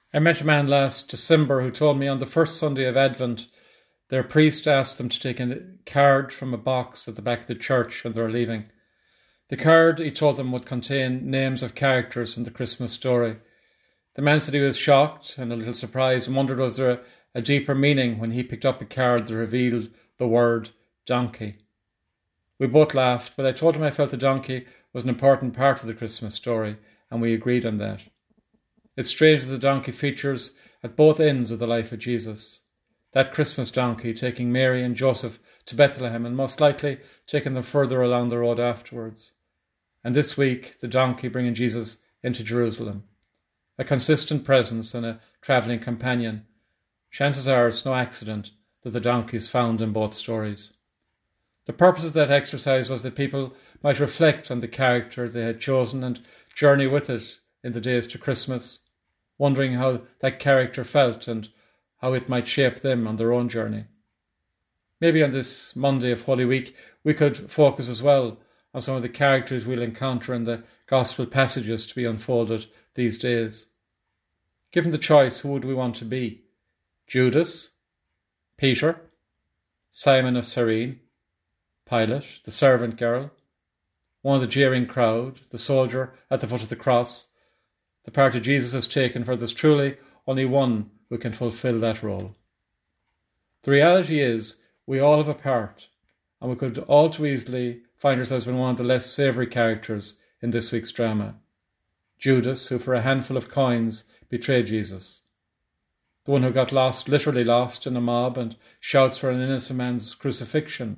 I met a man last December who told me on the first Sunday of Advent their priest asked them to take a card from a box at the back of the church when they were leaving. The card, he told them, would contain names of characters in the Christmas story. The man said he was shocked and a little surprised and wondered was there a deeper meaning when he picked up a card that revealed the word donkey. We both laughed, but I told him I felt the donkey was an important part of the Christmas story, and we agreed on that. It's strange that the donkey features at both ends of the life of Jesus. That Christmas donkey taking Mary and Joseph to Bethlehem and most likely taking them further along the road afterwards. And this week, the donkey bringing Jesus into Jerusalem. A consistent presence and a travelling companion. Chances are it's no accident that the donkey is found in both stories. The purpose of that exercise was that people might reflect on the character they had chosen and journey with it in the days to Christmas, wondering how that character felt and how it might shape them on their own journey. Maybe on this Monday of Holy Week, we could focus as well on some of the characters we'll encounter in the Gospel passages to be unfolded these days. Given the choice, who would we want to be? Judas, Peter, Simon of Cyrene, Pilate, the servant girl, one of the jeering crowd, the soldier at the foot of the cross. The part of Jesus has taken, for there's truly only one who can fulfill that role. The reality is, we all have a part, and we could all too easily find ourselves in one of the less savoury characters in this week's drama. Judas, who for a handful of coins betrayed Jesus. The one who got lost, literally lost, in a mob and shouts for an innocent man's crucifixion.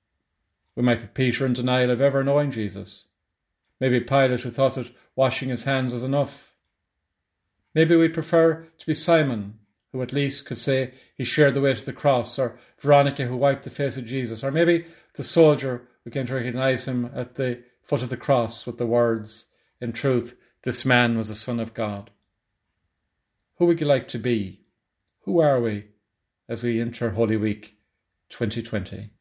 We might be Peter in denial of ever knowing Jesus. Maybe Pilate, who thought that washing his hands was enough. Maybe we'd prefer to be Simon, who at least could say he shared the way to the cross, or Veronica, who wiped the face of Jesus, or maybe the soldier who came to recognise him at the foot of the cross with the words, "In truth, this man was the Son of God." Who would you like to be? Who are we as we enter Holy Week 2020?